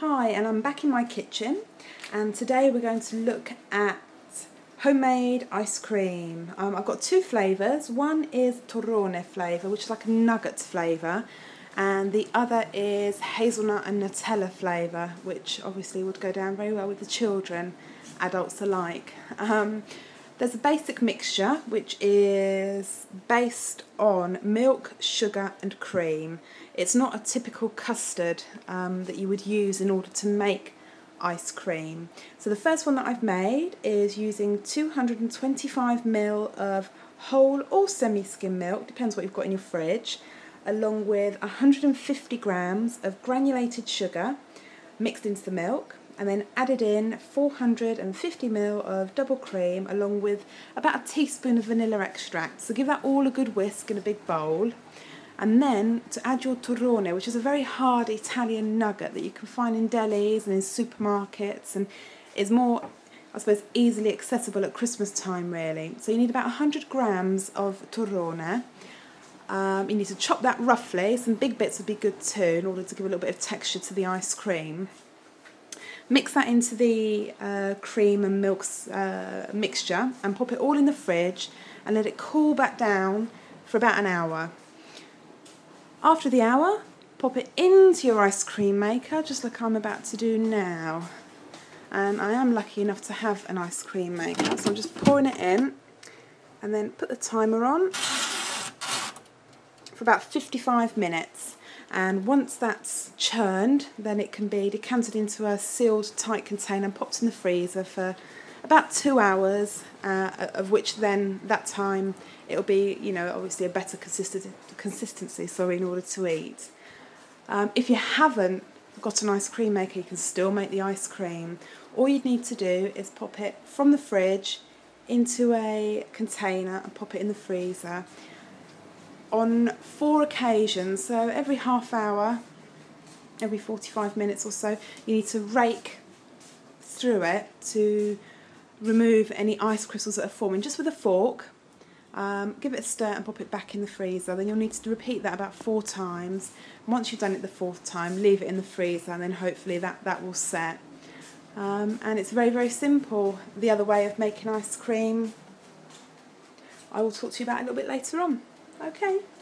Hi, and I'm back in my kitchen, and today we're going to look at homemade ice cream. I've got two flavours. One is Torrone flavour, which is like a nugget flavour, and the other is hazelnut and Nutella flavour, which obviously would go down very well with the children, adults alike. There's a basic mixture which is based on milk, sugar and cream. It's not a typical custard that you would use in order to make ice cream. So the first one that I've made is using 225 ml of whole or semi-skim milk, depends what you've got in your fridge, along with 150 grams of granulated sugar mixed into the milk, and then added in 450 ml of double cream along with about a teaspoon of vanilla extract. So give that all a good whisk in a big bowl. And then to add your torrone, which is a very hard Italian nugget that you can find in delis and in supermarkets and is more, I suppose, easily accessible at Christmas time really. So you need about 100 grams of torrone. You need to chop that roughly. Some big bits would be good too in order to give a little bit of texture to the ice cream. Mix that into the cream and milk mixture and pop it all in the fridge and let it cool back down for about an hour. After the hour, pop it into your ice cream maker, just like I'm about to do now. And I am lucky enough to have an ice cream maker, so I'm just pouring it in and then put the timer on for about 55 minutes. And once that's churned, then it can be decanted into a sealed tight container and popped in the freezer for about 2 hours, of which then that time it'll be, obviously a better consistency in order to eat. If you haven't got an ice cream maker, you can still make the ice cream. All you'd need to do is pop it from the fridge into a container and pop it in the freezer on 4 occasions. So every half hour, every 45 minutes or so, you need to rake through it to remove any ice crystals that are forming, just with a fork. Give it a stir and pop it back in the freezer. Then you'll need to repeat that about 4 times. Once you've done it the 4th time, leave it in the freezer and then hopefully that will set. And it's very, very simple. The other way of making ice cream I will talk to you about a little bit later on. Okay.